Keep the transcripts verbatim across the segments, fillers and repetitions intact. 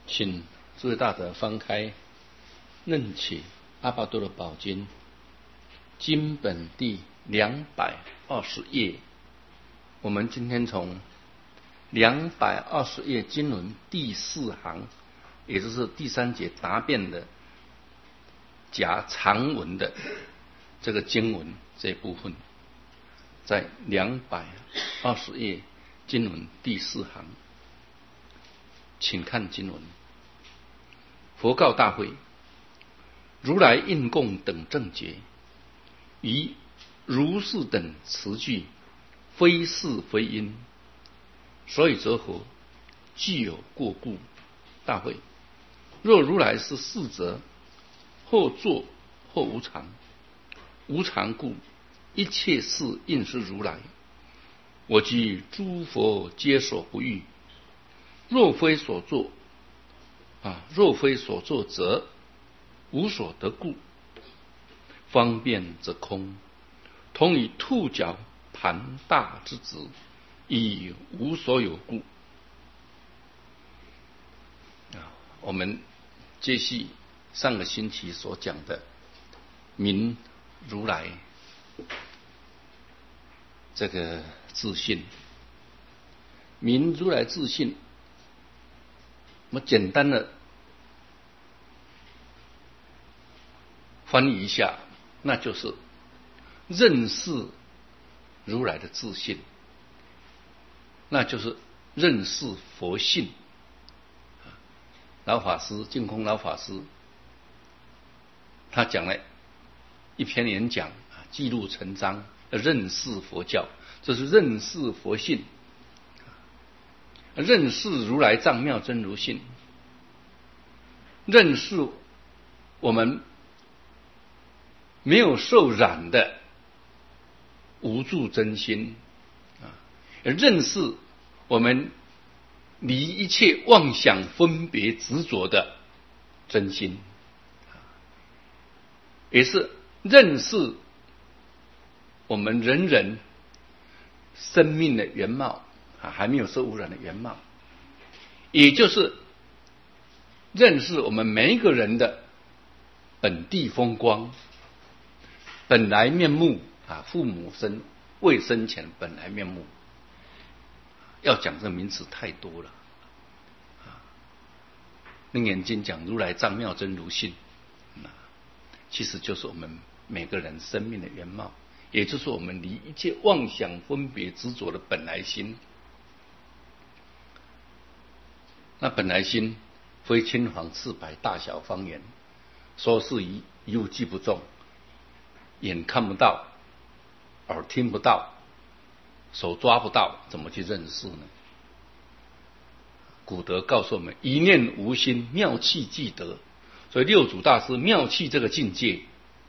请诸位大德翻开楞起阿拔多的宝经经本第两百二十页，我们今天从两百二十页经文第四行，也就是第三节答辩的假长文的这个经文这一部分，在两百二十页经文第四行，请看经文。佛告大会：如来应供等正觉，以如是等词句，非是非因，所以则何？具有过故。大会：若如来是是者，或作或无常，无常故，一切事应是如来。我及诸佛皆所不欲。若非所作啊，若非所作则无所得故。方便则空，同以兔角盘大之子，以无所有故。啊，我们接续上个星期所讲的明如来这个自信，明如来自信，我们简单的翻译一下，那就是认识如来的自信，那就是认识佛性。老法师净空老法师他讲了一篇演讲，记录成章，认识佛教，这是认识佛性，认识如来藏妙真如性，认识我们没有受染的无住真心，认识我们离一切妄想分别执着的真心，也是认识我们人人生命的原貌，还没有受污染的原貌，也就是认识我们每一个人的本地风光，本来面目啊，父母生未生前本来面目。要讲这名词太多了啊！楞严经讲如来藏妙真如性，其实就是我们每个人生命的原貌，也就是我们离一切妄想分别执着的本来心。那本来心非青黄赤白大小方圆，说是一一物记不中，眼看不到，耳听不到，手抓不到，怎么去认识呢？古德告诉我们：一念无心，妙气即得。所以六祖大师妙气这个境界，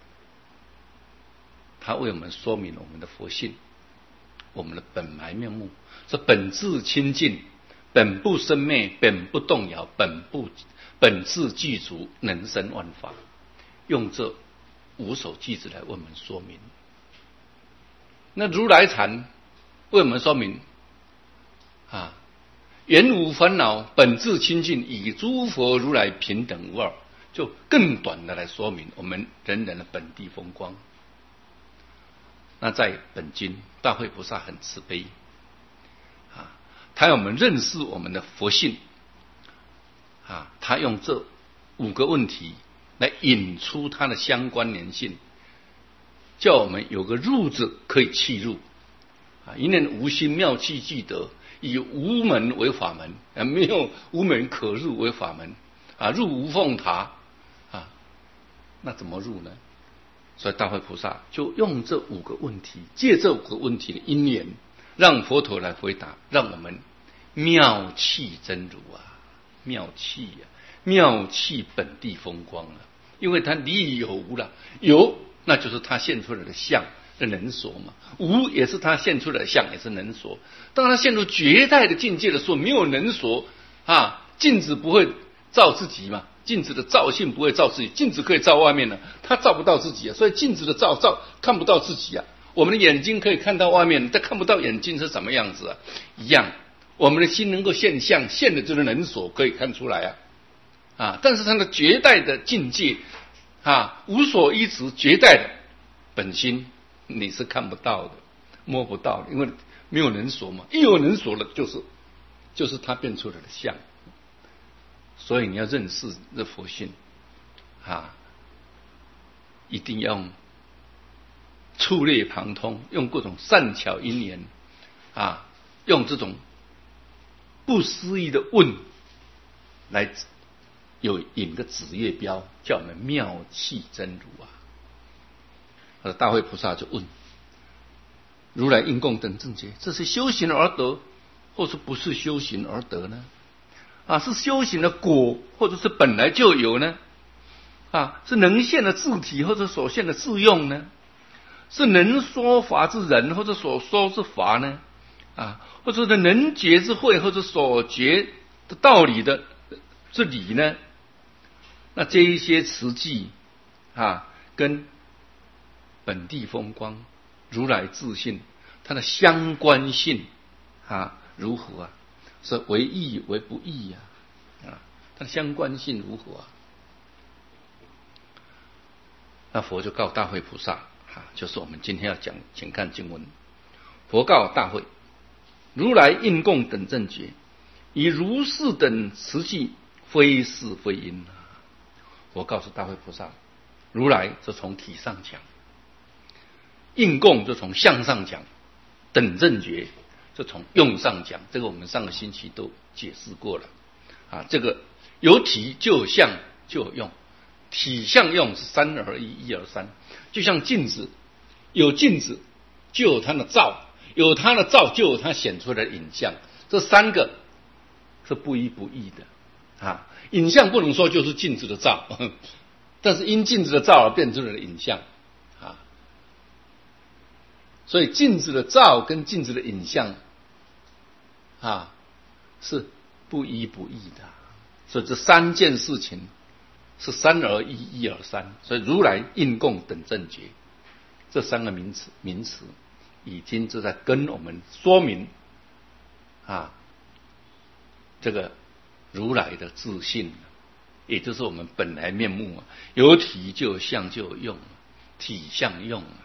他为我们说明我们的佛性，我们的本来面目是本自清净，本不生灭，本不动摇，本不本自具足，能生万法。用这五首句子来为我们说明。那如来禅为我们说明啊，原无烦恼，本自清净，以诸佛如来平等无二，就更短的来说明我们人人的本地风光。那在本经，大慧菩萨很慈悲啊，他要我们认识我们的佛性啊，他用这五个问题来引出它的相关联性，叫我们有个入子可以契入。啊，一念无心，妙气即得，以无门为法门，啊，没有无门可入为法门，啊，入无凤塔，啊，那怎么入呢？所以大慧菩萨就用这五个问题，借这五个问题的因缘，让佛陀来回答，让我们妙气真如啊，妙气啊，妙气本地风光啊，因为它离有无了，有那就是它现出来的相。能所嘛，无也是他现出来的相，也是能所。当他现出绝代的境界的时候，没有能所啊，镜子不会照自己嘛，镜子的照性不会照自己，镜子可以照外面的，他照不到自己啊，所以镜子的照照看不到自己啊。我们的眼睛可以看到外面，但看不到眼睛是什么样子啊，一样，我们的心能够现相，现的就是能所可以看出来啊。 啊，但是他的绝代的境界啊，无所依止绝代的本心，你是看不到的，摸不到的，因为没有能所嘛，一有能所了，就是就是他变出来的相。所以你要认识这佛性啊，一定要用触类旁通，用各种善巧因缘啊，用这种不思议的问来有引个指月标，叫我们妙气真如啊。大慧菩萨就问如来应供等正觉，这是修行而得，或是不是修行而得呢？啊，是修行的果，或者是本来就有呢？啊，是能现的自体，或者所现的自用呢？是能说法之人，或者所说之法呢？啊，或者是能觉之慧，或者所觉的道理的之理呢？那这一些词句啊，跟本地风光、如来自性，它的相关性啊，如何啊？是为义为不义呀、啊？啊，它的相关性如何啊？那佛就告大慧菩萨啊，就是我们今天要讲，请看经文。佛告大慧：如来应供等正觉，以如是等实际，非是非因啊。我告诉大慧菩萨，如来就从体上讲，应供就从相上讲，等正觉就从用上讲。这个我们上个星期都解释过了啊。这个有体就有相就有用，体相用是三而一，一而三。就像镜子，有镜子就有它的照，有它的照就有它显出来的影像，这三个是不一不异的啊。影像不能说就是镜子的照，但是因镜子的照而变出来的影像啊。所以镜子的照跟镜子的影像啊是不一不异的，所以这三件事情是三而一，一而三。所以如来应供等正觉这三个名词名词已经就在跟我们说明啊这个如来的自性，也就是我们本来面目啊，有体就有相就有用，体相用啊。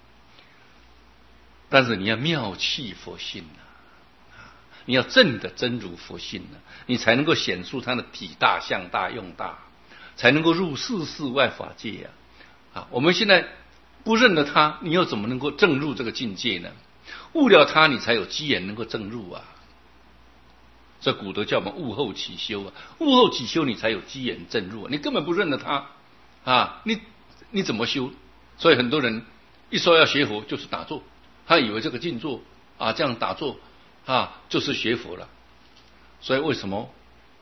但是你要妙气佛性啊，你要正的真如佛性啊，你才能够显出它的体大、相大、用大，才能够入世事外法界呀、啊。啊，我们现在不认得它，你又怎么能够证入这个境界呢？悟了它，你才有机缘能够证入啊。这古德叫我们悟后起修啊，悟后起修，你才有机缘证入啊。你根本不认得它啊，你你怎么修？所以很多人一说要学佛，就是打坐，他以为这个静坐啊，这样打坐啊，就是学佛了。所以为什么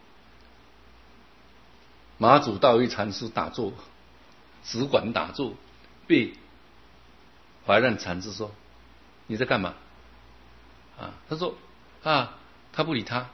马祖道一禅师打坐，只管打坐，被怀让禅师说：“你在干嘛？”啊，他说：“啊，他不理他。”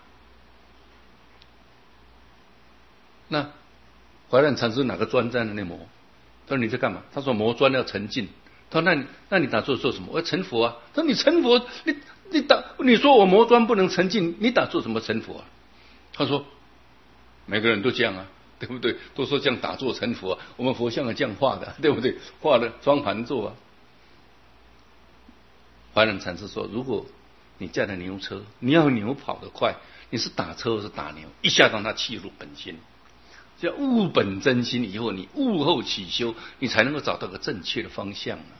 那怀让禅师哪个砖在那里磨？他说：“你在干嘛？”他说：“磨砖要沉静。”他说：“那你那你打坐做什么？”我要成佛啊。他说：“你成佛，你你打你说我磨砖不能沉静，你打坐怎么成佛啊？”他说：“每个人都这样啊，对不对？都说这样打坐成佛、啊，我们佛像是这样画的，对不对？画的双盘坐啊。”怀让禅师说：“如果你驾的牛车，你要牛跑得快，你是打车或是打牛，一下让它契入本心。叫悟本真心以后，你悟后起修，你才能够找到个正确的方向啊！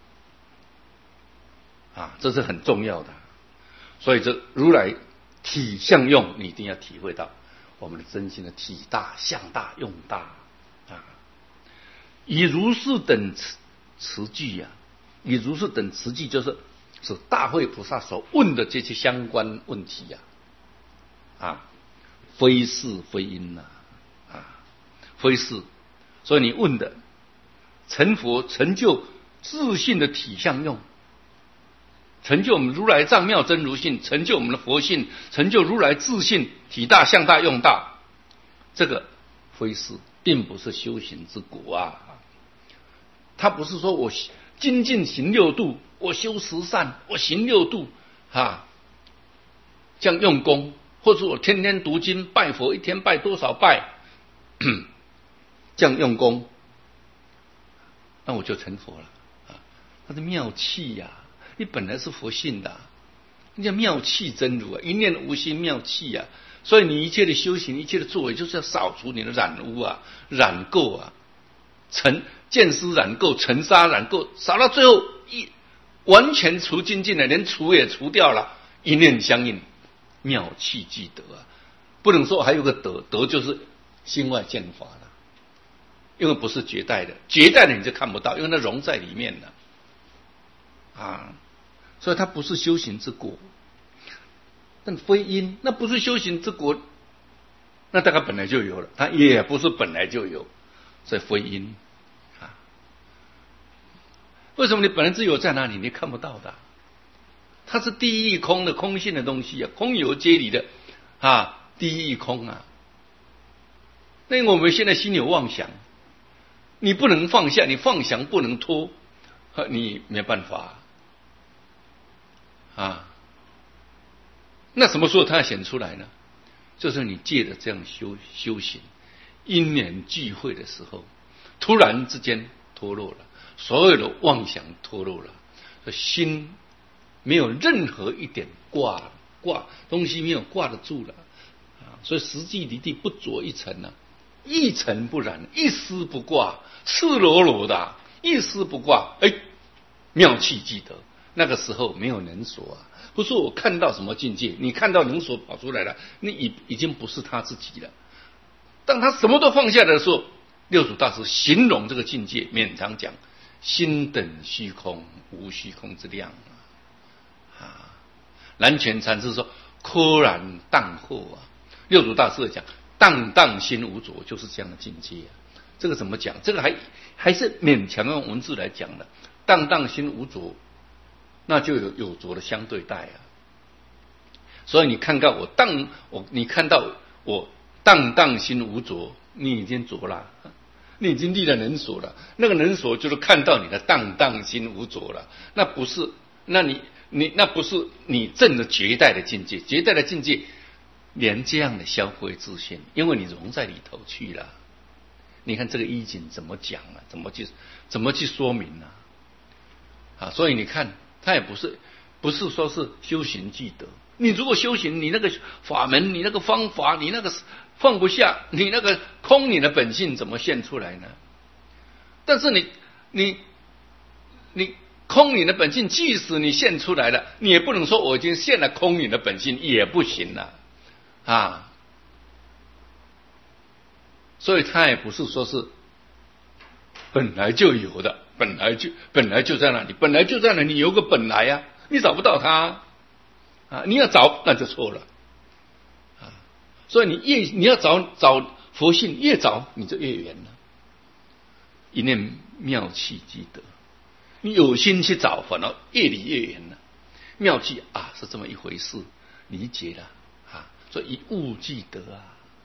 啊，这是很重要的。所以这如来体相用，你一定要体会到我们的真心的体大、相大、用大啊。以如是等词词句呀、啊，以如是等词句，就是是大慧菩萨所问的这些相关问题呀、啊，啊，非是非因呐、啊。非是，所以你问的成佛成就自性的体相用，成就我们如来藏妙真如性，成就我们的佛性，成就如来自性体大相大用大，这个非是，并不是修行之果啊。他不是说我精进行六度，我修十善，我行六度啊，这样用功，或者我天天读经拜佛，一天拜多少拜这样用功，那我就成佛了啊！它是妙气呀、啊，你本来是佛性的、啊，你叫妙气真如啊，一念无心妙气啊。所以你一切的修行，一切的作为，就是要扫除你的染污啊、染垢啊、尘见思染垢、尘沙染垢，扫到最后一完全除尽尽了，连除也除掉了，一念相应，妙气即得啊！不能说还有个得，得就是心外见法了，因为不是绝代的，绝代的你就看不到，因为它融在里面了啊，所以它不是修行之果。但非因，那不是修行之果，那大概本来就有了，它也不是本来就有，所以非因啊。为什么你本来自有在哪里？你看不到的，它是第一义空的空性的东西啊，空有皆离的啊，第一义空啊。那我们现在心有妄想，你不能放下，你放想不能脱，你没办法啊。那什么时候它显出来呢？就是你借着这样修修行，因缘聚会的时候，突然之间脱落了，所有的妄想脱落了，心没有任何一点挂挂东西没有挂得住了啊！所以实际离地不着一尘呢、啊，一尘不染，一丝不挂，赤裸裸的，一丝不挂，哎，妙气即得。那个时候没有能所啊。不是我看到什么境界，你看到能所跑出来了，你已已经不是他自己了。当他什么都放下的时候，六祖大师形容这个境界，勉强讲：心等虚空，无虚空之量啊。南泉禅师说：柯然荡后啊。六祖大师讲：荡荡心无着，就是这样的境界啊。这个怎么讲？这个还还是勉强用文字来讲的。荡荡心无着。那就有有着的相对待啊，所以你看到我荡我，你看到我荡荡心无着，你已经着了，你已经立了能所了。那个能所就是看到你的荡荡心无着了，那不是，那你你那不是你证的绝代的境界，绝代的境界连这样的消灰自现，因为你融在里头去了。你看这个意境怎么讲啊？怎么去怎么去说明呢、啊？啊，所以你看。他也不是，不是说是修行即得。你如果修行，你那个法门，你那个方法，你那个放不下，你那个空你的本性怎么现出来呢？但是你你你空你的本性，即使你现出来了，你也不能说我已经现了空你的本性，也不行了啊。所以他也不是说是本来就有的。本来就本来就在那里，本来就在那里，你有个本来呀、啊，你找不到它啊，你要找那就错了啊。所以你越你要找找佛性，越找你就越远了。一念妙气即得，你有心去找，反而越离越远了。妙气啊，是这么一回事，理解了啊。所以一悟即得啊，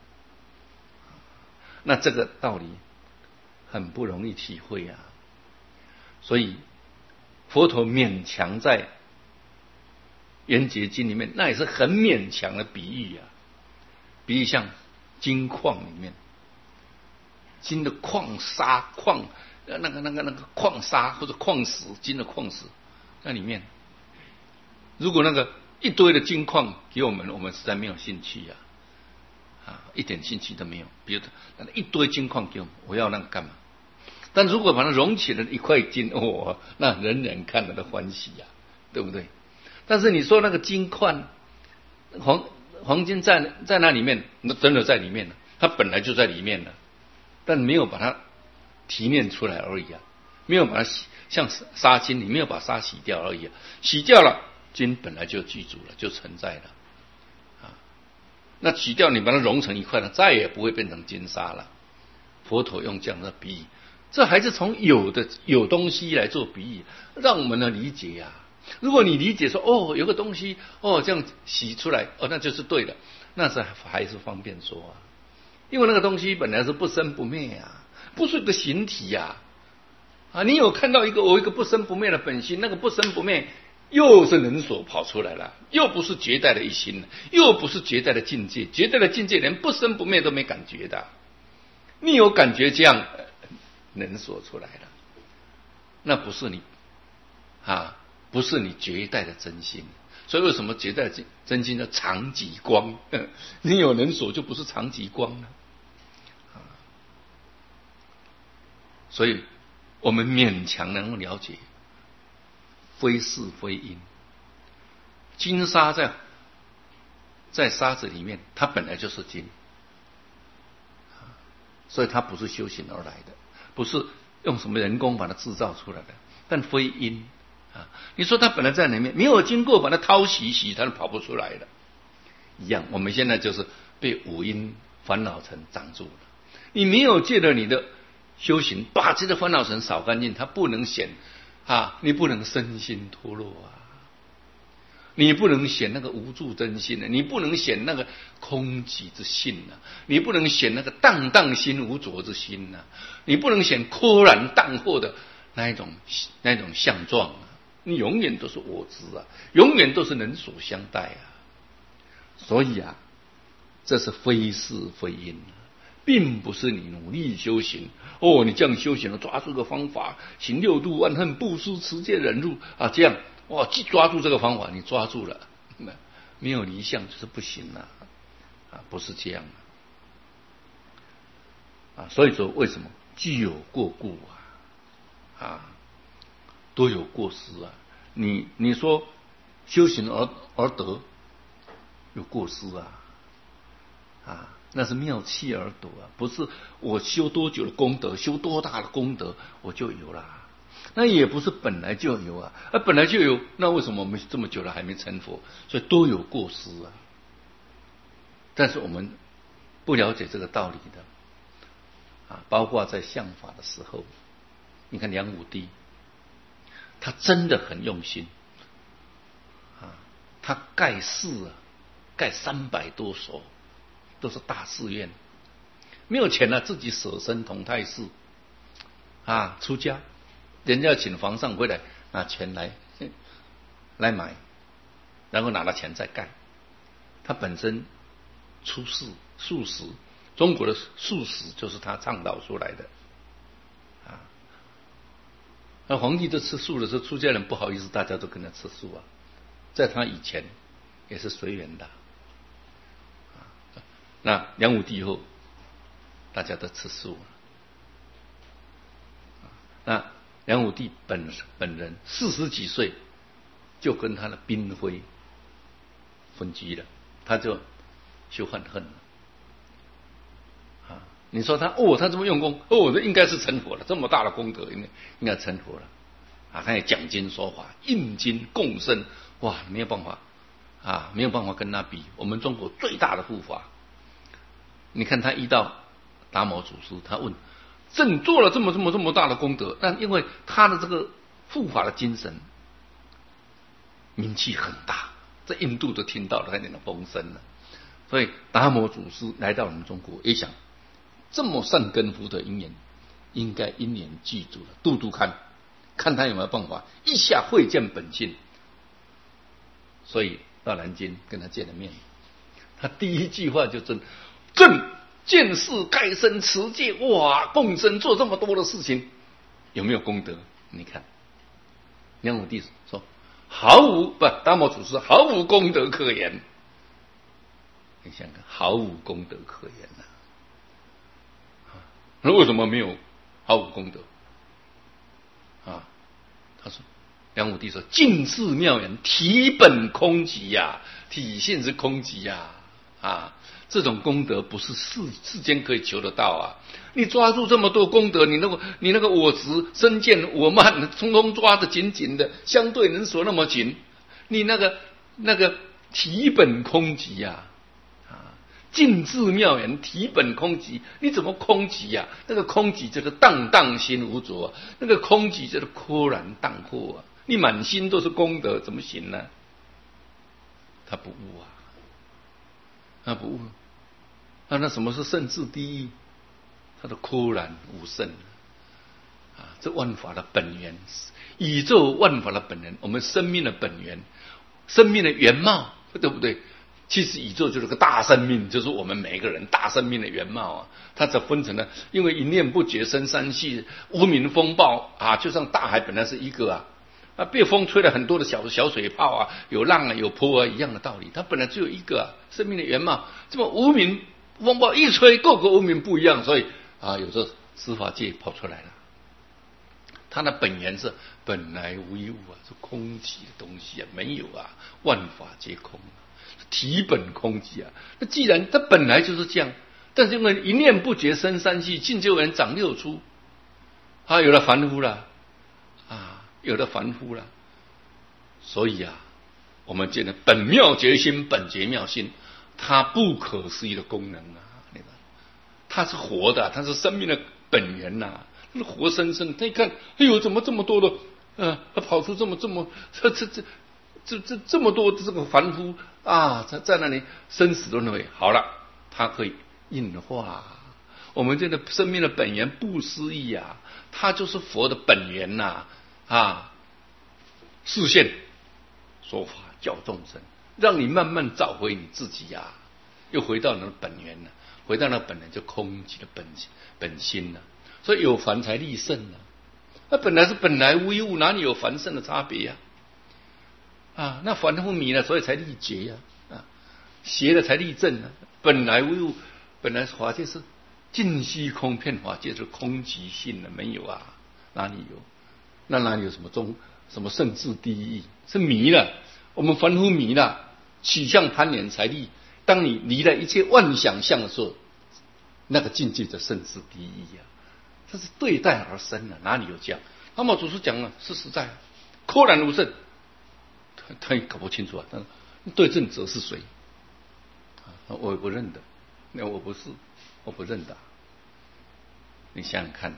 那这个道理很不容易体会啊。所以佛陀勉强在圆觉经里面，那也是很勉强的比喻啊。比喻像金矿里面，金的矿砂矿，那个那个那个矿砂或者矿石，金的矿石，那里面如果那个一堆的金矿给我们，我们实在没有兴趣啊，啊，一点兴趣都没有。比如那一堆金矿给我们，我要那个干嘛？但如果把它融起了一块金，哦，那人人看了都欢喜呀、啊，对不对？但是你说那个金矿，黄黄金在在那里面，那真的在里面了，它本来就在里面了，但没有把它提炼出来而已啊，没有把它洗，像沙金，你没有把沙洗掉而已啊，洗掉了，金本来就具足了，就存在了啊。那洗掉，你把它融成一块了，再也不会变成金沙了。佛陀用这样的比喻。这还是从有的有东西来做比喻，让我们呢理解呀、啊。如果你理解说，哦，有个东西，哦，这样洗出来，哦，那就是对的，那是还是方便说啊。因为那个东西本来是不生不灭啊，不是一个形体呀、啊。啊，你有看到一个我一个不生不灭的本性，那个不生不灭又是能所跑出来了，又不是绝代的一心，又不是绝代的境界，绝代的境界连不生不灭都没感觉的。 你有感觉这样能所出来了，那不是你啊，不是你绝代的真心。所以为什么绝代真心叫常极光？你有能所就不是常极光了。所以我们勉强能够了解，非是非因。金沙在在沙子里面，它本来就是金，所以它不是修行而来的，不是用什么人工把它制造出来的，但非因啊。你说它本来在里面，没有经过把它掏洗洗，它就跑不出来了。一样，我们现在就是被五阴烦恼尘长住了。你没有借着你的修行，把这个烦恼尘扫干净，它不能显啊，你不能身心脱落啊，你不能显那个无助真心的，你不能显那个空寂之性啊，你不能显那个荡荡心无着之心啊，你不能显豁然荡豁的那一种那一种相状啊，你永远都是我执啊，永远都是人所相待啊。所以啊，这是非是非因啊，并不是你努力修行哦，你这样修行了，抓住个方法，行六度万恨布施持戒忍辱啊，这样哇，既抓住这个方法，你抓住了，没有离相就是不行了啊，不是这样的啊。所以说，为什么既有过故啊啊，都有过失啊？你你说修行而而得有过失啊啊。那是妙气而得啊，不是我修多久的功德，修多大的功德我就有啦。那也不是本来就有啊，啊本来就有，那为什么我们这么久了还没成佛？所以都有过失啊。但是我们不了解这个道理的啊，包括在相法的时候，你看梁武帝，他真的很用心啊，他盖寺啊，盖三百多所。都是大寺院，没有钱了、啊，自己舍身同泰寺啊，出家，人家请皇上回来拿钱来来买，然后拿了钱再盖。他本身出世素食，中国的素食就是他倡导出来的啊。那皇帝都吃素的时候，出家人不好意思，大家都跟他吃素啊。在他以前也是随缘的。那梁武帝以后，大家都吃素了。那梁武帝本本人四十几岁，就跟他的嫔妃分居了，他就修恨恨了。啊，你说他哦，他这么用功，哦，这应该是成佛了，这么大的功德，应该应该成佛了。啊，他也讲经说法，印经共生，哇，没有办法啊，没有办法跟他比。我们中国最大的护法。你看他遇到达摩祖师，他问：朕做了这么这么这么大的功德，但因为他的这个护法的精神名气很大，在印度都听到了，他那种风声了。所以达摩祖师来到我们中国，也想这么善根福德因缘，应该因缘具足了，度度看，看他有没有办法一下会见本性。所以到南京跟他见了面，他第一句话就真。朕见世盖身持戒，哇，共生做这么多的事情，有没有功德？你看，梁武帝说毫无不，达摩祖师毫无功德可言。你想看，毫无功德可言呐、啊？那为什么没有毫无功德？啊，他说，梁武帝说，尽智妙言，体本空寂呀、啊，体现是空寂呀、啊，啊。这种功德不是世世间可以求得到啊！你抓住这么多功德，你那个你那个我执、身见、我慢，通通抓得紧紧的，相对人所那么紧，你那个那个体本空寂呀、啊，啊，尽智妙言，体本空寂，你怎么空寂呀、啊？那个空寂就是荡荡心无着、啊，那个空寂就是豁然荡豁啊！你满心都是功德，怎么行呢？他不悟啊！他不悟，那那什么是圣智第一？他的豁然无圣啊！这万法的本源，宇宙万法的本源，我们生命的本源，生命的原貌，对不对？ 其实宇宙就是个大生命，就是我们每一个人大生命的原貌啊。它只分成了，因为一念不绝生三世，无名风暴啊，就像大海本来是一个啊，啊被风吹了很多的小小水泡啊，有浪啊有波啊一样的道理，它本来只有一个、啊、生命的原貌，这么无名风暴一吹，各个无名不一样，所以啊，有时候司法界跑出来了。它的本源是本来无一物啊，是空寂的东西啊，没有啊，万法皆空啊，体本空寂啊。那既然它本来就是这样，但是因为一念不绝生三世，尽究人长六出，啊，有了凡夫了啊，有了凡夫了，所以啊，我们见了本妙觉心，本觉妙心，它不可思议的功能啊，那个它是活的，它是生命的本源呐、啊。活生生，他一看，哎呦，怎么这么多的，呃，他跑出这么这么这这这这这这么多的这个凡夫啊，在在那里生死轮回，好了，他可以应化我们这个生命的本源不思议啊，它就是佛的本源呐 啊, 啊，示现说法教众生，让你慢慢找回你自己呀、啊，又回到你的本源了，回到那本来就空寂的本本心了。所以有凡才立圣啊，那本来是本来无一物，哪里有凡圣的差别呀、啊？啊，那凡夫迷了，所以才立觉呀、啊，啊，邪了才立正啊。本来无一物，本来法界是尽虚空，遍法界是空寂性的，没有啊，哪里有？那哪里有什么中什么圣智第一义？是迷了，我们凡夫迷了，取向攀缘才立。当你离了一切妄想相的时候，那个境界的圣智第一义啊。这是对待而生的，哪里有这样？那么祖师讲了是实在，廓然无圣，他他也搞不清楚啊。但对证者是谁？我也不认得，那我不是，我不认得。你想想看，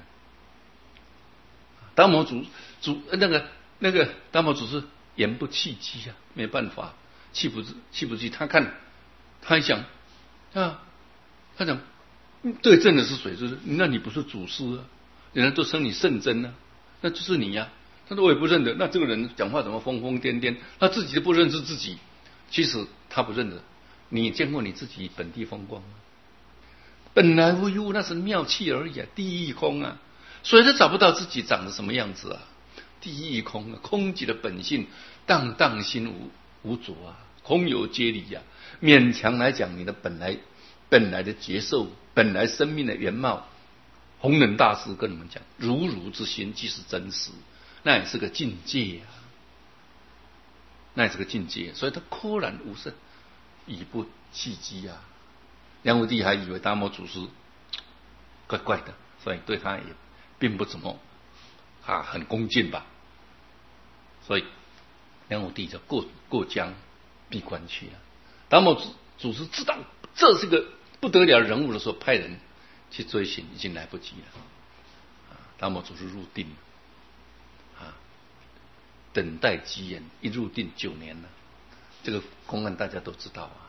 达摩祖祖那个那个达摩祖师言不弃机啊，没办法，弃不弃不弃。他看，他想啊，他讲。对证的是谁？就是那你不是祖师啊，人家都称你圣真啊，那就是你呀、啊。他说我也不认得，那这个人讲话怎么疯疯癫癫？他自己都不认识自己，其实他不认得。你见过你自己本地风光吗？本来无一物，那是妙气而已啊，第一空啊，所以他找不到自己长得什么样子啊。第一空啊，空寂的本性，荡荡心无无着啊，空有皆离啊。勉强来讲，你的本来。本来的觉受，本来生命的原貌，弘忍大师跟我们讲，如如之心即是真实，那也是个境界啊，那也是个境界，所以他廓然无圣，以不弃机啊。梁武帝还以为达摩祖师怪怪的，所以对他也并不怎么啊很恭敬吧，所以梁武帝就过过江闭关去了。达摩祖祖师知道这是个不得了人物的时候，派人去追寻，已经来不及了。达摩祖师入定啊，等待机缘，一入定九年了。这个公案大家都知道啊。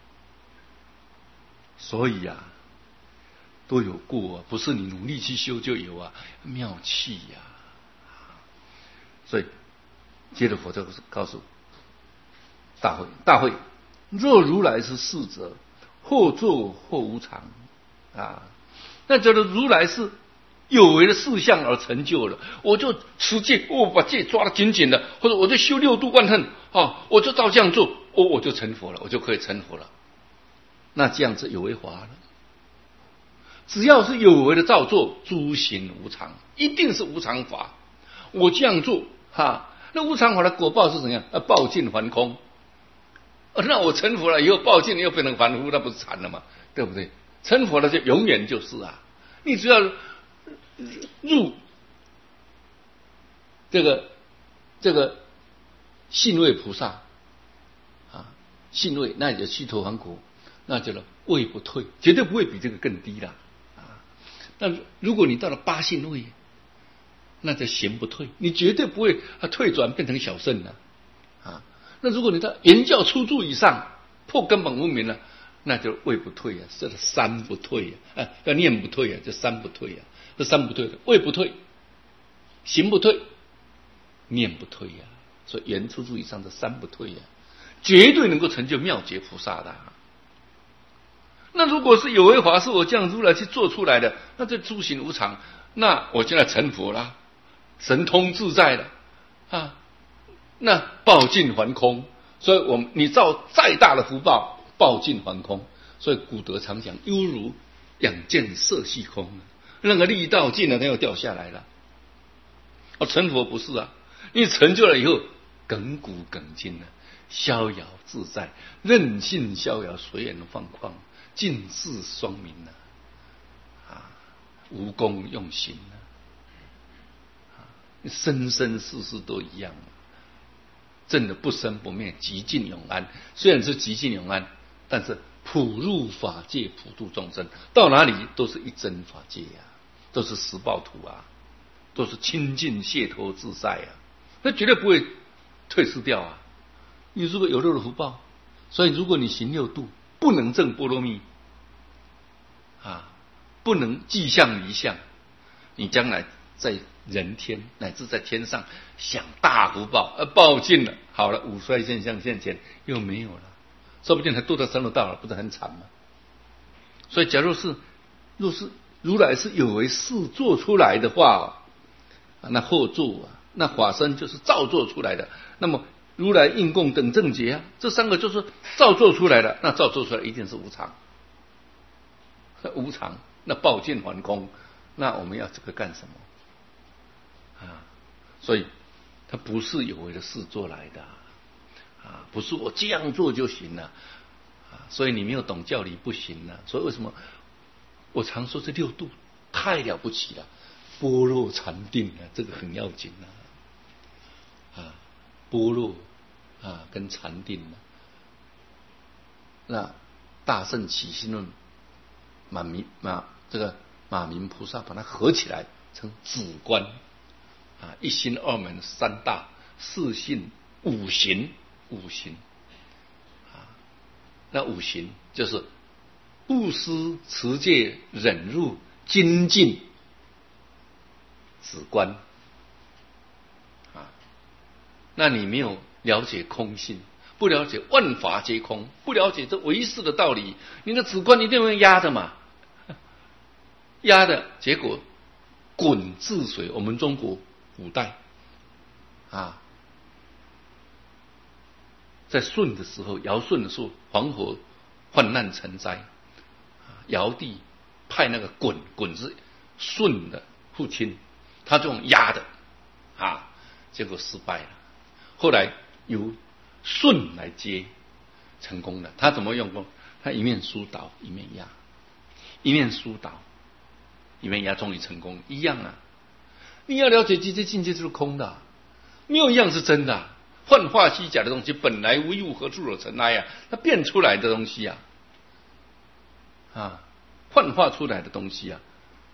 所以啊，都有过啊，不是你努力去修就有啊，妙气呀、啊。所以，接着佛就告诉大会，大会若如来是事者。或作或无常啊，那觉得如来是有为的事项而成就了，我就持戒，我把戒抓得紧紧的，或者我就修六度万恨啊，我就照这样做，我我就成佛了，我就可以成佛了。那这样子有为法了。只要是有为的照做，诸行无常，一定是无常法。我这样做哈，那无常法的果报是怎样？啊，报尽还空。那我成佛了以后，报尽又变成凡夫，那不是惨了吗？对不对？成佛了就永远就是啊！你只要入这个这个信位菩萨啊，信位那也就须陀洹果，那叫做位不退，绝对不会比这个更低啦啊！那如果你到了八信位，那叫贤不退，你绝对不会啊退转变成小圣了啊！那如果你到言教初住以上，破根本无明了，那就位不退啊，这是三不退啊，啊，要念不退啊，这三不退啊，这三不退的，位不退，行不退，念不退啊，所以言初住以上这三不退啊， 绝对能够成就妙觉菩萨的、啊。那如果是有为法是我这样如来去做出来的，那这诸行无常，那我现在成佛了，神通自在了啊，那报尽还空。所以我们你造再大的福报，报尽还空。所以古德常讲，犹如仰见色系空，那个力道尽了，它又掉下来了。哦，成佛不是啊，你成就了以后，亘古亘今了，逍遥自在，任性逍遥，随缘放旷，尽智双明了，啊，无功用行了，啊，生生世世都一样。真的不生不灭，极尽永安。虽然是极尽永安，但是普入法界，普度众生，到哪里都是一真法界呀、啊，都是实报土啊，都是清净解脱自在啊，那绝对不会退失掉啊。你如果有漏的福报，所以如果你行六度，不能证波罗蜜啊，不能即相离相，你将来在人天乃至在天上享大福报，而报尽了，好了，五衰现象现前又没有了，说不定还堕到三恶道了，不是很惨吗？所以假如是若是如来是有为事做出来的话，啊、那后做啊，那法身就是造作出来的，那么如来应供等正觉啊，这三个就是造作出来的，那造作出来一定是无常，无常，那报尽还空，那我们要这个干什么？啊，所以它不是有为的事做来的啊，不是我这样做就行了啊，所以你没有懂教理不行了。所以为什么我常说这六度太了不起了，般若禅定啊，这个很要紧啊，啊，般若啊跟禅定啊，那大圣起心论，马明马这个马明菩萨把它合起来成止观。啊，一心二门三大四性五行，五行啊，那五行就是布施、持戒、忍辱、精进、止观啊。那你没有了解空性，不了解万法皆空，不了解这唯识的道理，你的止观一定会压的嘛，压的结果滚治水。我们中国古代啊，在舜的时候，尧舜的时候，黄河患难成灾，尧帝派那个鲧，鲧是舜的父亲，他就用压的啊，结果失败了。后来由舜来接，成功了。他怎么用功？他一面疏导，一面压，一面疏导，一面压，终于成功，一样啊。你要了解这些境界就是空的，没有一样是真的。幻化虚假的东西本来无一物，何处有尘埃啊？它变出来的东西啊，啊，幻化出来的东西啊，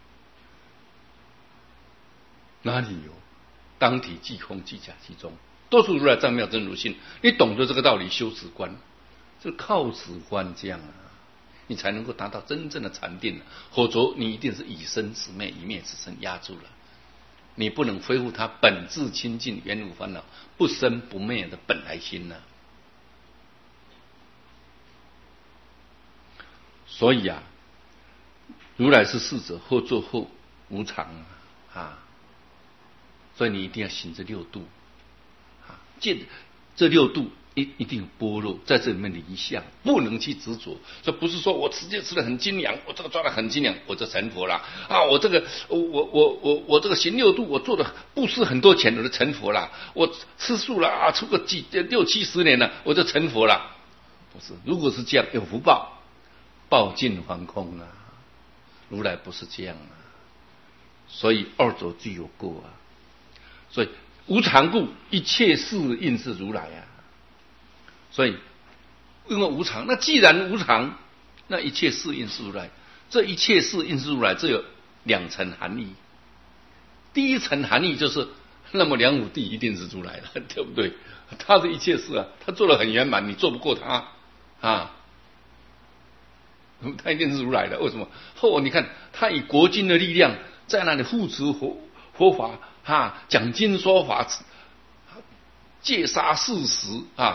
哪里有？当体即空，即假即中。多数如来藏妙真如性，你懂得这个道理，修止观，就靠止观这样啊，你才能够达到真正的禅定，否则你一定是以生止灭，以灭止生，压住了。你不能恢复它本质清净、圆无烦恼、不生不灭的本来心呢、啊。所以啊，如来是事者，后作后无常啊，啊，所以你一定要行这六度啊，见这六度一一定有般若在这里面离相，不能去执着。这不是说我持戒持得很精良，我这个抓得很精良，我就成佛了啊！我这个我我我我这个行六度，我做的布施很多钱，我就成佛了。我吃素了啊，出个几六七十年了，我就成佛了。不是，如果是这样，有福报，报尽还空啊！如来不是这样啊，所以二者具有过啊，所以无常故，一切事应是如来啊。所以因为无常，那既然无常，那一切事应是如来。这一切事应是如来，这有两层含义。第一层含义就是，那么梁武帝一定是如来了，对不对？他的一切事啊，他做得很圆满，你做不过他啊，他一定是如来的。为什么？后你看他以国君的力量在那里护持佛佛法啊，讲经说法，戒杀事实啊。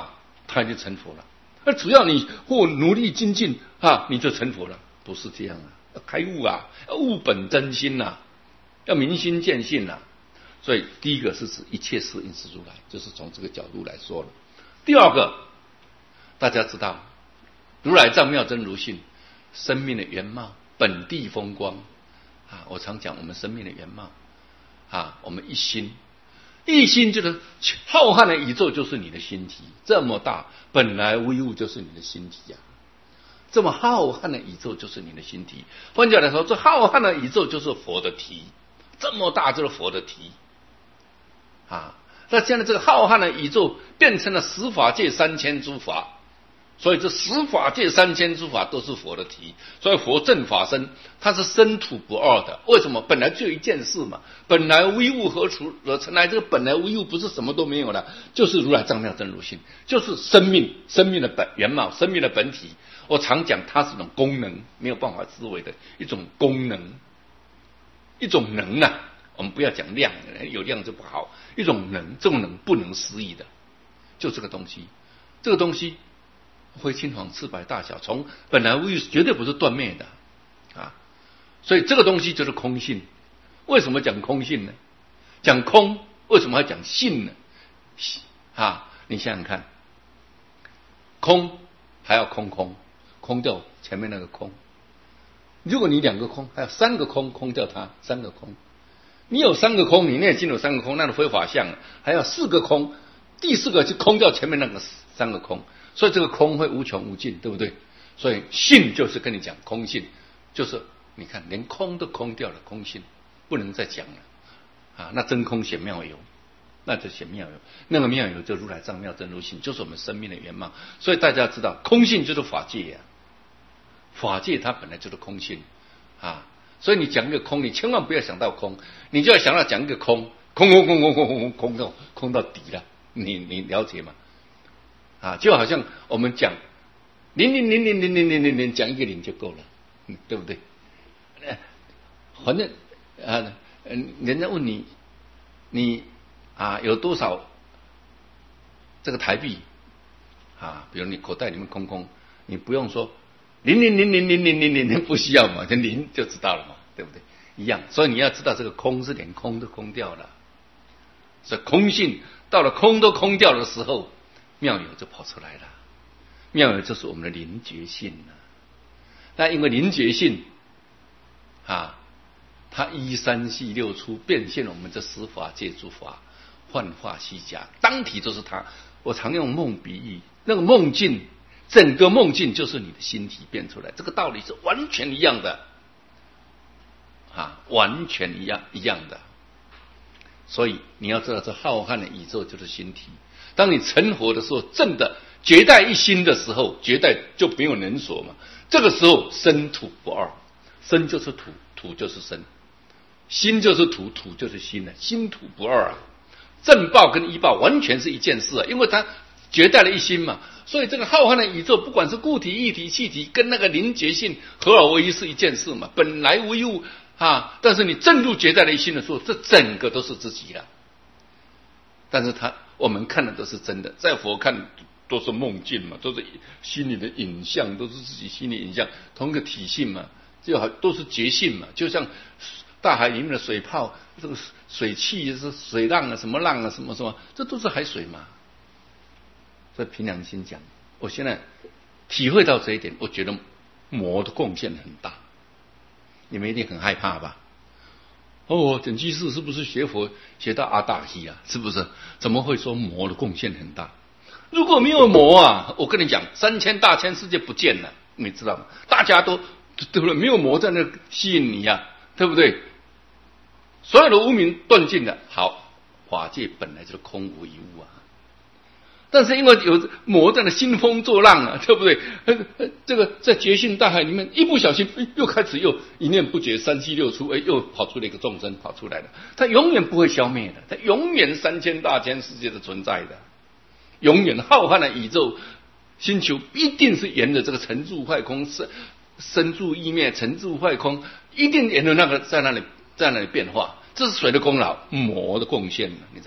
他已经成佛了。而只要你或努力精进啊，你就成佛了。不是这样啊，要开悟啊，要悟本真心呐、啊，要明心见性呐、啊。所以第一个是指一切事应是如来，就是从这个角度来说了。第二个，大家知道，如来藏妙真如性，生命的原貌，本地风光啊。我常讲我们生命的原貌啊，我们一心。一心就是浩瀚的宇宙，就是你的心体，这么大，本来无一物就是你的心体呀、啊。这么浩瀚的宇宙就是你的心体。换句话来说，这浩瀚的宇宙就是佛的体，这么大就是佛的体啊。那现在这个浩瀚的宇宙变成了十法界三千诸法。所以这十法界三千诸法都是佛的体，所以佛正法身，它是生土不二的。为什么？本来就有一件事嘛，本来无一物何处而成来？这个本来无一物不是什么都没有了，就是如来藏妙真如性，就是生命，生命的本原貌，生命的本体。我常讲，它是一种功能，没有办法思维的一种功能，一种能啊。我们不要讲量，有量就不好。一种能，这种能不能思议的，就这个东西，这个东西。灰青黄赤白大小，从本来无一绝对不是断灭的啊，所以这个东西就是空性。为什么讲空性呢？讲空，为什么要讲性呢？啊，你想想看，空还要空空，空掉前面那个空。如果你两个空，还有三个空，空掉它，三个空。你有三个空，你内心有三个空，那是非法相，还要四个空，第四个就空掉前面那个三个空。所以这个空会无穷无尽，对不对？所以性就是跟你讲空性，就是你看连空都空掉了，空性不能再讲了啊！那真空显妙有，那就显妙有，那个妙有就如来藏妙真如性，就是我们生命的原貌。所以大家知道，空性就是法界呀、啊，法界它本来就是空性啊。所以你讲一个空，你千万不要想到空，你就要想到讲一个空，空空空空空空空到空到底了，你你了解吗？啊，就好像我们讲零零零零零零零零零，讲一个零就够了，嗯，对不对？反正啊，嗯，人家问你，你啊有多少这个台币啊？比如你口袋里面空空，你不用说零零零零零零零零零，不需要嘛，这零就知道了嘛，对不对？一样，所以你要知道这个空是连空都空掉了，所以空性到了空都空掉的时候。妙有就跑出来了，妙有就是我们的灵觉性了。那因为灵觉性啊，它依三系六出，变现了我们这十法界诸法，幻化虚假，当体就是它。我常用梦比喻，那个梦境，整个梦境就是你的心体变出来，这个道理是完全一样的啊，完全一样一样的。所以你要知道，这浩瀚的宇宙就是心体。当你成佛的时候，正的绝代一心的时候，绝代就没有能所嘛。这个时候生土不二，生就是土，土就是生，心就是土，土就是心了，心土不二啊。正报跟依报完全是一件事啊，因为它绝代的一心嘛。所以这个浩瀚的宇宙，不管是固体、液体、气体，跟那个灵觉性合而为一是一件事嘛。本来无一物啊，但是你正入绝代的一心的时候，这整个都是自己了。但是它我们看的都是真的，在佛看都是梦境嘛，都是心里的影像，都是自己心理影像，同一个体性嘛，就好都是觉性嘛，就像大海里面的水泡，这个水汽是水浪啊，什么浪啊，什么什么，这都是海水嘛。所以凭良心讲，我现在体会到这一点，我觉得魔的贡献很大。你们一定很害怕吧？哦，整居士是不是学佛学到阿达希啊？是不是？怎么会说魔的贡献很大？如果没有魔啊，我跟你讲，三千大千世界不见了，你知道吗？大家都对不对？没有魔在那吸引你呀、啊，对不对？所有的无明断尽了，好，法界本来就是空无一物啊。但是因为有魔在那兴风作浪啊，对不对？这个在觉性大海里面，一不小心又开始又一念不觉，三七六出，哎，又跑出了一个众生跑出来了。它永远不会消灭的，它永远三千大千世界的存在的，永远浩瀚的宇宙星球一定是沿着这个成住坏空，生生住异灭，成住坏空，一定沿着那个在那里在那里变化。这是谁的功劳？魔的贡献，你知道？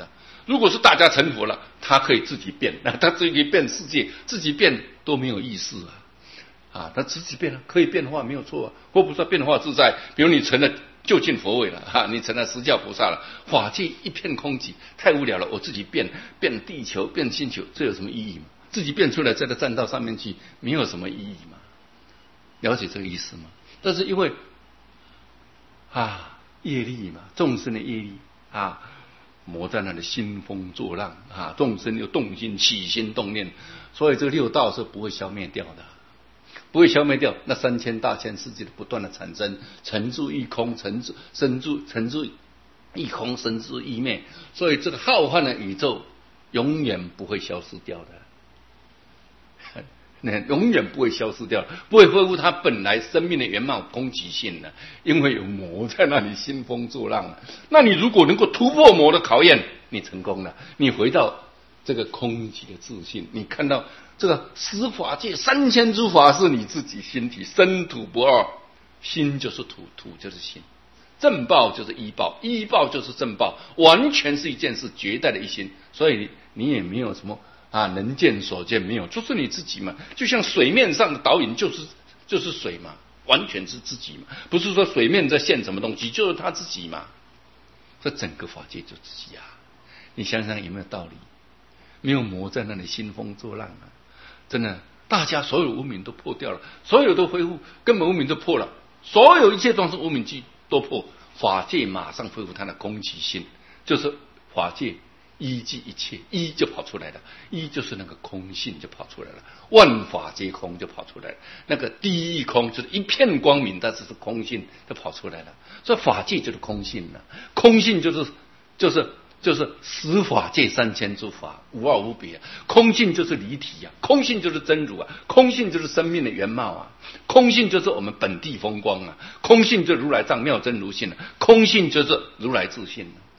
如果是大家成佛了，他可以自己变，那他自己变世界，自己变都没有意思啊。啊，他自己变了，可以变化，没有错啊。或不说变化自在，比如你成了就近佛位了，哈、啊，你成了十教菩萨了，法界一片空寂，太无聊了。我自己变变地球，变星球，这有什么意义吗？自己变出来，在这站到上面去，没有什么意义嘛。了解这个意思吗？但是因为啊，业力嘛，众生的业力啊，魔在那里兴风作浪啊，众生有动心起心动念，所以这个六道是不会消灭掉的。不会消灭掉，那三千大千世界的不断的产生，沉住一空，沉住生住，沉住一空，生住一灭，所以这个浩瀚的宇宙永远不会消失掉的，那永远不会消失掉，不会恢复它本来生命的原貌空寂性的，因为有魔在那里兴风作浪。那你如果能够突破魔的考验，你成功了，你回到这个空寂的自信，你看到这个十法界三千诸法是你自己心体，身土不二，心就是土，土就是心，正报就是依报，依报就是正报，完全是一件事，绝代的一心。所以你也没有什么啊能见所见，没有，就是你自己嘛。就像水面上的倒影，就是就是水嘛，完全是自己嘛，不是说水面在现什么东西，就是他自己嘛。这整个法界就自己啊，你想想有没有道理？没有魔在那里兴风作浪啊！真的，大家所有无明都破掉了，所有都恢复，根本无明都破了，所有一切都是无明际都破，法界马上恢复它的空寂性，就是法界一即一切，一就跑出来了，一就是那个空性就跑出来了，万法皆空就跑出来了，那个第一空就是一片光明，但是是空性就跑出来了，所以法界就是空性了，空性就是就是就是十法界三千诸法无二无别，空性就是离体啊，空性就是真如啊，空性就是生命的原貌啊，空性就是我们本地风光啊，空性就是如来藏妙真如性啊，空性就是如来自性啊。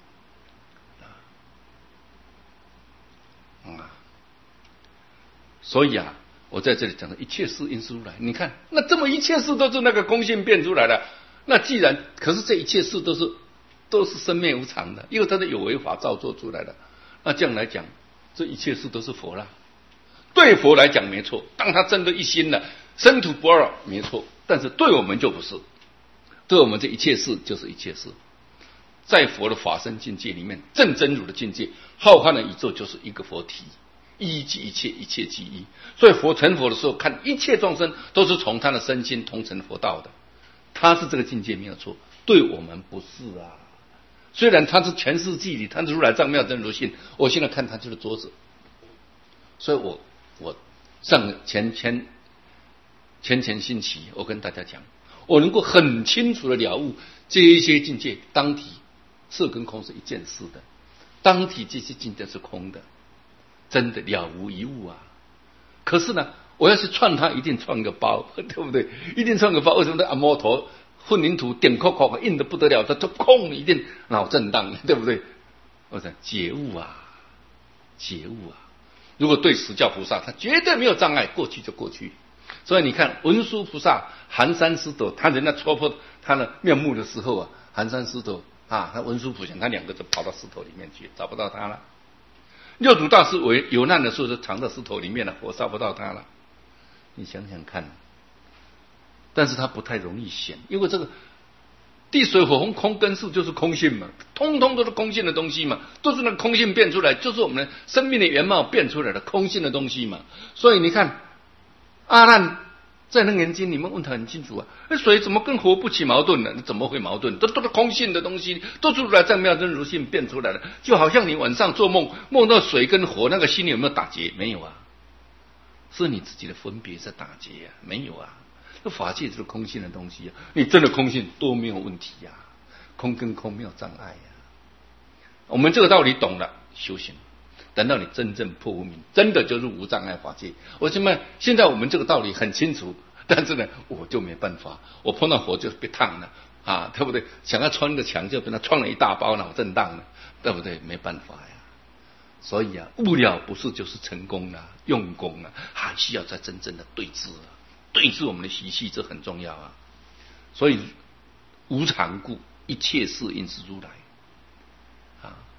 啊，所以啊，我在这里讲的一切事因是如来，你看，那这么一切事都是那个空性变出来的，那既然，可是这一切事都是都是生灭无常的，因为它的有为法造作出来的，那这样来讲，这一切事都是佛啦。对佛来讲没错，当他真的一心了，身土不二没错，但是对我们就不是，对我们这一切事就是一切事。在佛的法身境界里面，正真如的境界，浩瀚的宇宙就是一个佛体，一即一切，一切即一。所以佛成佛的时候，看一切众生都是从他的身心同成佛道的，他是这个境界没有错，对我们不是啊。虽然他是全世界里，他是如来藏妙真如性，我现在看他就是桌子。所以我我上前前前前星期，我跟大家讲，我能够很清楚的了悟这一些境界，当体色跟空是一件事的，当体这些境界是空的，真的了无一物啊。可是呢，我要是串它，一定串个包，对不对？一定串个包。为什么呢？阿摩陀混凝土点扣扣硬的不得了，它空一定脑震荡，对不对？我讲觉悟啊，觉悟啊。如果对十教菩萨，他绝对没有障碍，过去就过去。所以你看文殊菩萨、寒山师陀，他人家戳破他的面目的时候啊，寒山师陀啊，他文殊普贤，他两个就跑到石头里面去，找不到他了。六祖大师为有难的时候，就藏在石头里面了，火烧不到他了。你想想看，但是他不太容易显，因为这个地水火风空跟数就是空性嘛，通通都是空性的东西嘛，都是那个空性变出来，就是我们生命的原貌变出来的空性的东西嘛。所以你看阿难在楞严经里面问他很清楚啊，水怎么跟火不起矛盾呢？你怎么会矛盾？都都是空性的东西，都是如来藏妙真如性变出来的。就好像你晚上做梦梦到水跟火，那个心里有没有打结？没有啊，是你自己的分别在打结啊，没有啊。这法界就是空性的东西啊，你真的空性都没有问题呀、啊，空跟空没有障碍呀、啊。我们这个道理懂了，修行。等到你真正破无明，真的就是无障碍法界。我现在现在我们这个道理很清楚，但是呢，我就没办法，我碰到火就被烫了啊，对不对？想要穿个墙就被他穿了一大包脑震荡了，对不对？没办法呀。所以啊，悟了不是就是成功了，用功了，还需要再真正的对治啊，对治我们的习气，这很重要啊。所以无常故，一切事应是如来啊。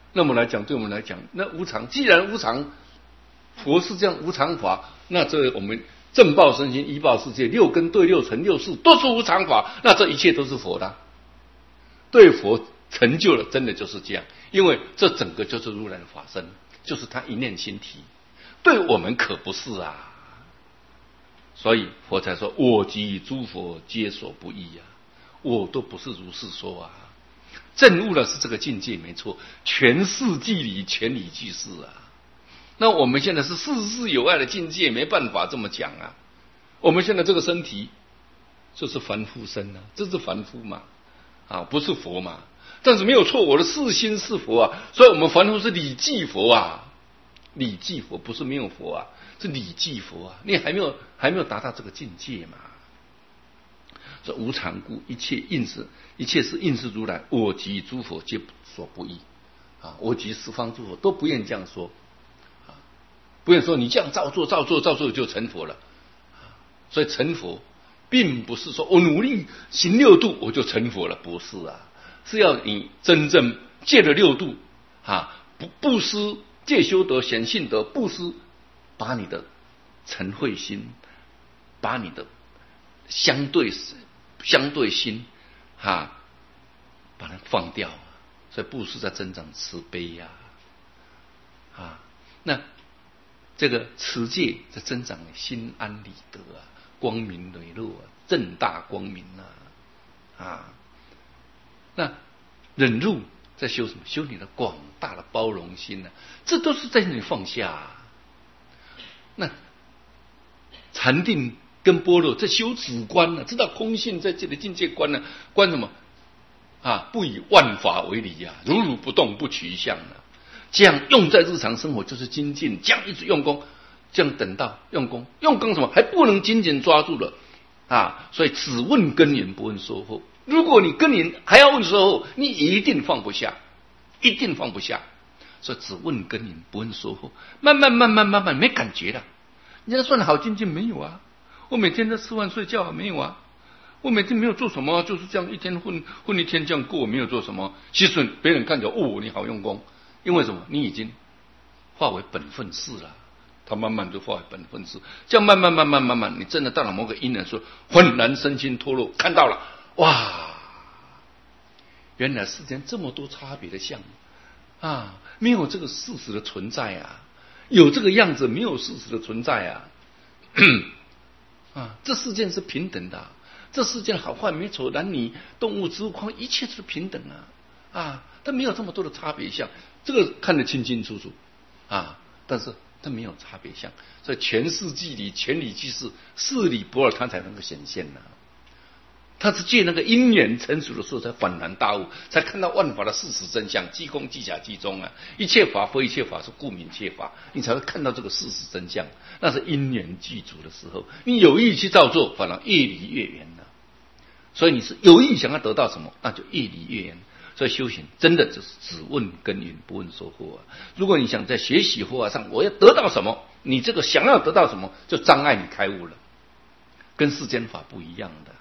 那么来讲，对我们来讲，那无常既然无常，佛是这样无常法，那这我们正报身心、依报世界、六根对六尘六事都是无常法，那这一切都是佛的。对佛成就了，真的就是这样，因为这整个就是如来的法身，就是他一念心体。对我们可不是啊，所以佛才说：“我及诸佛皆所不异啊，我都不是如是说啊。”证悟了是这个境界，没错，全事即理，全理即事啊。那我们现在是事事有爱的境界，没办法这么讲啊。我们现在这个身体就是凡夫身啊，这是凡夫嘛，啊，不是佛嘛。但是没有错，我的世心是佛啊，所以我们凡夫是理即佛啊，理即佛不是没有佛啊，是理即佛啊。你还没有还没有达到这个境界嘛？这无常故，一切应是一切是应是如来，我及诸佛皆所不异啊！我及十方诸佛都不愿这样说啊，不愿说你这样照做照做照做就成佛了啊。所以成佛并不是说我努力行六度我就成佛了，不是啊，是要你真正借了六度啊，不布施、借修德、显信德、布施，把你的嗔恚心，把你的相对相对心啊，把它放掉，所以布施在增长慈悲呀 啊, 啊，那这个持戒在增长心安理得啊，光明磊落啊，正大光明啊啊，那忍辱在修什么？修你的广大的包容心啊，这都是在你放下啊。那禅定跟般若在修止观呢、啊，知道空性在这里境界观呢、啊，观什么啊？不以万法为理呀、啊，如如不动，不取相啊。这样用在日常生活就是精进，这样一直用功，这样等到用功，用功什么还不能紧紧抓住了啊？所以只问根源，不问收获。如果你根源还要问收获，你一定放不下，一定放不下。所以只问根源，不问收获。慢慢慢慢慢慢没感觉了，人家算好精进没有啊？我每天在吃饭睡觉没有啊？我每天没有做什么，就是这样一天混混一天这样过，没有做什么。其实别人看着哦，你好用功，因为什么？你已经化为本分事了。他慢慢就化为本分事，这样慢慢慢慢慢慢，你真的到了某个因缘说浑然身心脱落，看到了，哇！原来世间这么多差别的相啊，没有这个事实的存在啊，有这个样子，没有事实的存在啊。啊，这世界是平等的、啊，这世界好坏美丑男女动物植物况一切都是平等啊啊，它没有这么多的差别相，这个看得清清楚楚啊，但是它没有差别相，所以全事即理，全理即事，事理不二，它才能够显现呢、啊。他是借那个因缘成熟的时候才恍然大悟，才看到万法的事实真相，即空即假即中啊！一切法非一切法，是故名切法，你才会看到这个事实真相。那是因缘具足的时候，你有意去照做，反而越离越远了。所以你是有意想要得到什么，那就越离越远。所以修行真的就是只问根源，不问收获啊！如果你想在学习佛法上，我要得到什么，你这个想要得到什么，就障碍你开悟了，跟世间法不一样的。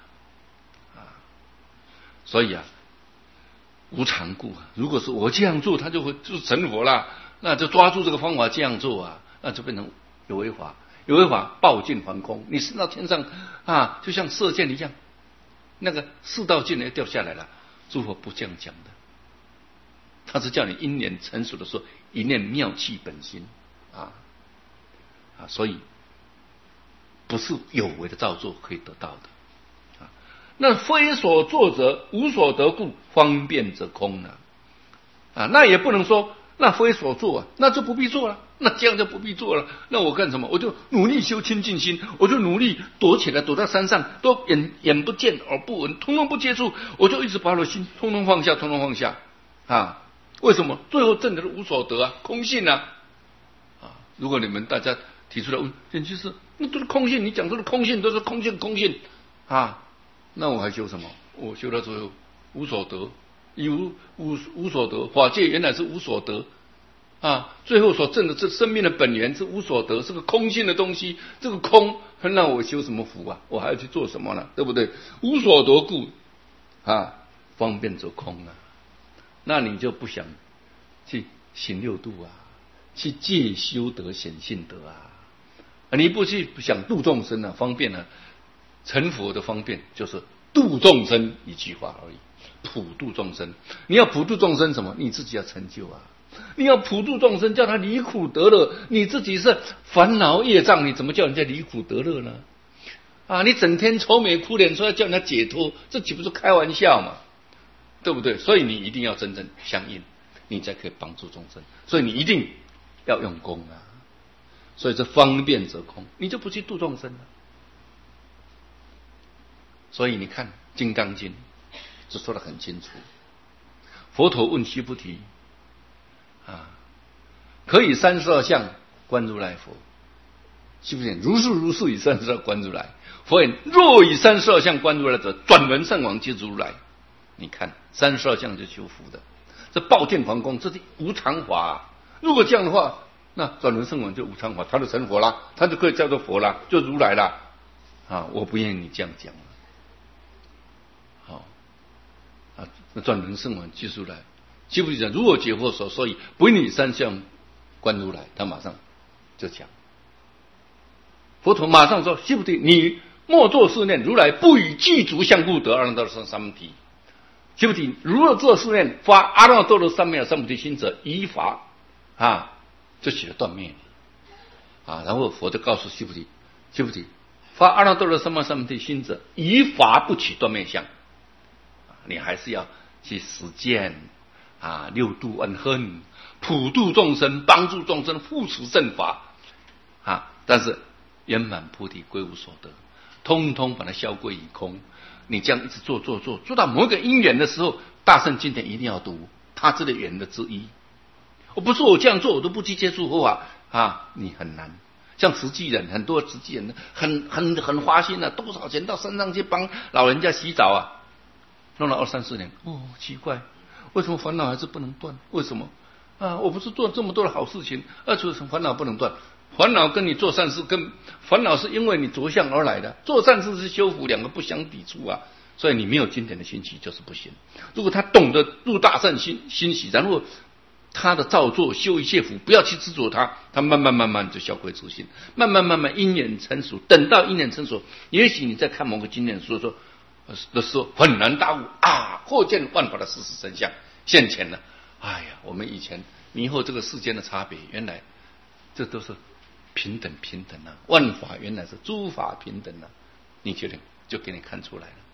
所以啊，无常故啊，如果是我这样做，他就会就是成佛了，那就抓住这个方法这样做啊，那就变成有为法，有为法报尽还空。你升到天上啊，就像射箭一样，那个四道箭要掉下来了。诸佛不这样讲的，他是叫你因缘成熟的时候，一念妙气本心啊啊，所以不是有为的造作可以得到的。那非所作者无所得故，方便则空了啊！那也不能说那非所作啊，那就不必做了，那这样就不必做了。那我干什么？我就努力修清净心，我就努力躲起来，躲在山上，都眼眼不见耳不闻，通通不接触，我就一直把我的心通通放下，通通放下啊！为什么？最后证得无所得啊，空性啊！啊！如果你们大家提出来问，简直是那都是空性，你讲的是空性，都是空性，空性啊！那我还修什么？我修到最后无所得，以无无无所得，法界原来是无所得啊！最后所证的这生命的本源是无所得，是个空性的东西。这个空，那我修什么福啊？我还要去做什么呢？对不对？无所得故啊，方便则空啊。那你就不想去行六度啊，去戒修德显信德啊。你不去想度众生啊，方便呢、啊？成佛的方便就是度众生一句话而已，普度众生。你要普度众生什么？你自己要成就啊！你要普度众生，叫他离苦得乐，你自己是烦恼业障，你怎么叫人家离苦得乐呢？啊，你整天愁眉苦脸说要叫人家解脱，这岂不是开玩笑嘛？对不对？所以你一定要真正相应，你才可以帮助众生。所以你一定要用功啊！所以这方便则空，你就不去度众生了。所以你看《金刚经》就说得很清楚，佛陀问须菩提啊，可以三十二相观如来佛？须菩提如是如是以三十二观如来。佛言：若以三十二相观如来者，转轮圣王即如来。你看三十二相就修福的，这报见皇宫，这是无常法、啊。如果这样的话，那转轮圣王就无常法，他就成佛啦，他就可以叫做佛啦，就如来啦。啊，我不愿意你这样讲。好，啊，那转轮圣王即如来。须菩提讲：如我解惑所，所以不以三相观如来。他马上就讲，佛陀马上说：须菩提，你莫作是念，如来不以具足相故得阿耨多罗三藐提。须菩提，如若作是念，发阿耨多罗三藐三菩提心者，依法啊，就起了断灭啊。然后佛就告诉须菩提：须菩提，发阿耨多罗三藐三菩提心者，依法不起断灭相。你还是要去实践啊，六度恩恨，普度众生，帮助众生，护持正法啊。但是圆满菩提归无所得，通通把它销归于空。你这样一直做做做，做到某一个因缘的时候，大圣经典一定要读，它这个缘的之一。我不是我这样做，我都不去接触佛法啊，你很难。像慈济人，很多慈济人很很很花心啊，多少钱到山上去帮老人家洗澡啊，弄了二三十年，哦，奇怪，为什么烦恼还是不能断？为什么啊？我不是做这么多的好事情，而且烦恼不能断？烦恼跟你做善事，跟烦恼是因为你着相而来的，做善事是修福，两个不相抵触啊。所以你没有经典的兴起就是不行。如果他懂得入大善心欣喜，然后他的造作修一切福，不要去执着他，他慢慢慢慢就消归自性，慢慢慢慢因缘成熟，等到因缘成熟，也许你在看某个经典书说的时候，恍然大悟啊，或见万法的事实真相现前了。哎呀，我们以前迷惑这个世间的差别，原来这都是平等平等啊，万法原来是诸法平等啊，你觉得就给你看出来了。